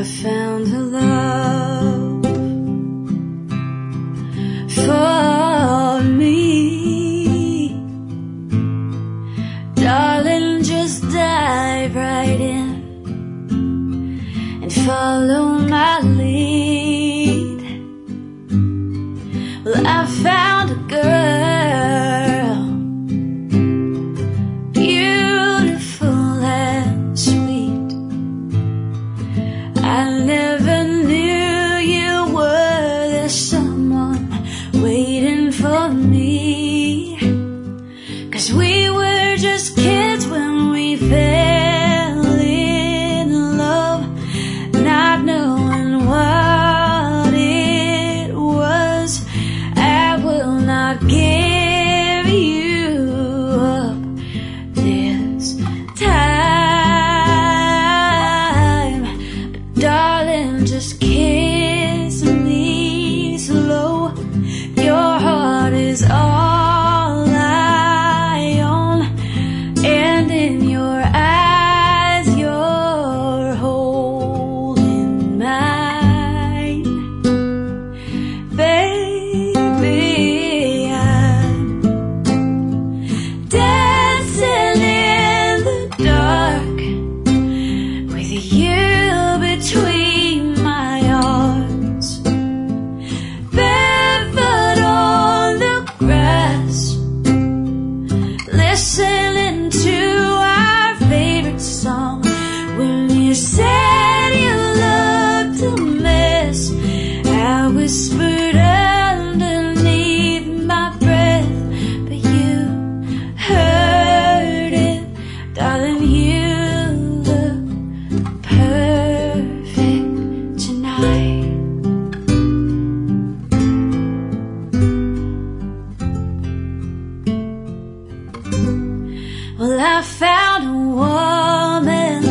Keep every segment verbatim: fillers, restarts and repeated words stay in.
I found a love for me. Darling, just dive right in and follow my lead. Well, I found a girl, beautiful and sweet. I never knew you were there, someone waiting for me. 'Cause we were just kids when we fell in love, not knowing what it was. I will not give you up this time, but darling, just kiss me slow. Your heart is all I own, and in your eyes you're holding mine. Baby, I'm dancing in the dark with you between my arms, barefoot on the grass, listening to our favorite song. When you said you looked a mess, I whispered underneath my breath, but you heard it. Darling, you look perfect tonight. Well, I found a woman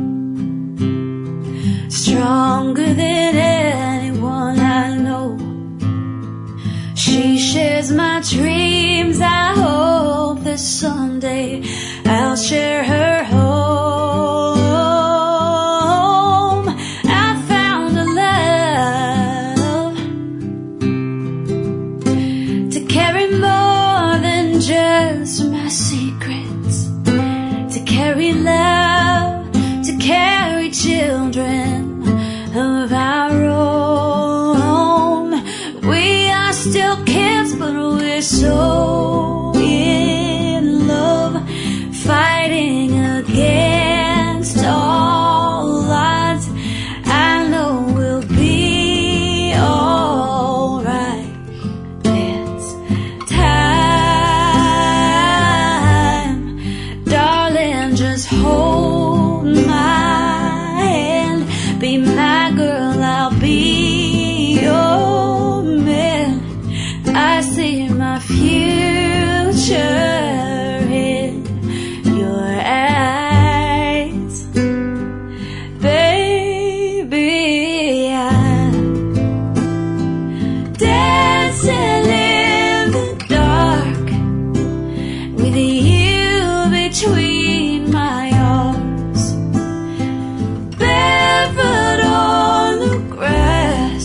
stronger than anyone I know. She shares my dreams. I hope that someday I'll share her home. I found a love to carry more than just my secrets, to carry love, to carry children of our own. We are still kids, but we're so in love, fighting against all odds. I know we'll be alright this time. Darling, just hold my hand, be my girl, I'll be your man. I see my future in your eyes. Baby, I'm dancing in the dark with you between my arms, barefoot on the grass,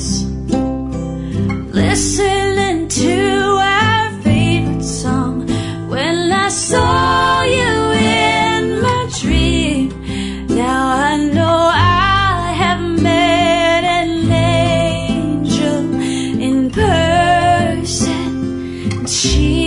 listening to our favorite song. When I saw you in my dream, now I know I have met an angel in person, and she